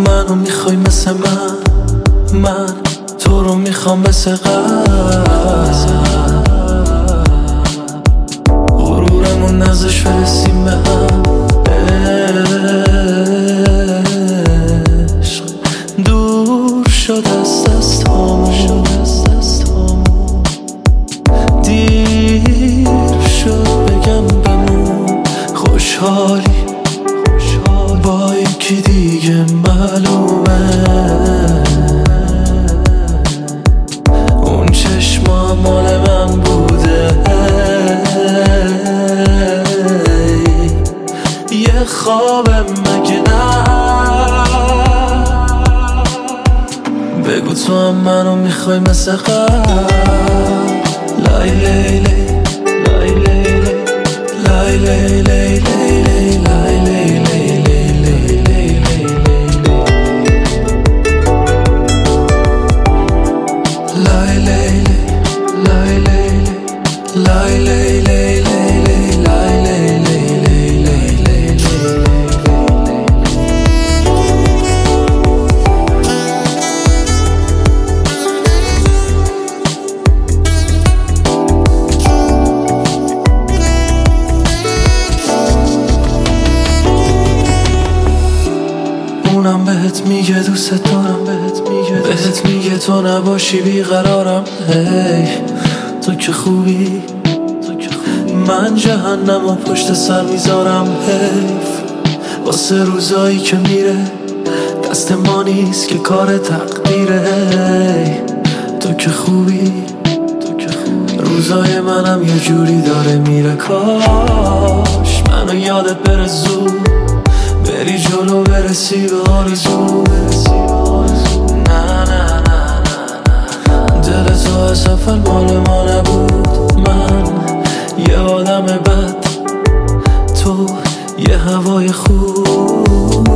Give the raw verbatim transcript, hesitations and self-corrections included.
منو میخوای مثل من، من تو رو میخوام مثل قبل. غرورمون نزش برسیم به هم. عشق دور شد از دستامون، دیر شد بگم بمون. خوشحالی با یکی دیگه معلومه، اون چشما مال من بوده. یه خوابه مگه نه؟ بگو تو هم منو میخوای مثل قبل. لای لی لی لای لی لی لای لی لی لی لای لی لی لای لی لای لی لای لی لی لای لی لی. اونم بهت میگه دوست دارم، بهت میگه بهت میگه تو نباشی بیقرارم. هی تو که خوبی، من جهنم و پشت سر میذارم. حیف واسه روزایی که میره، دست ما نیست که کار تقدیره. تو که خوبی، روزای منم یه جوری داره میره. کاش منو یادت بره زود، بری جلو برسی به آرزو. نه نه نه نه دل تو از اول مال ما نبود. من یه آدم بد، تو یه هوای خوب.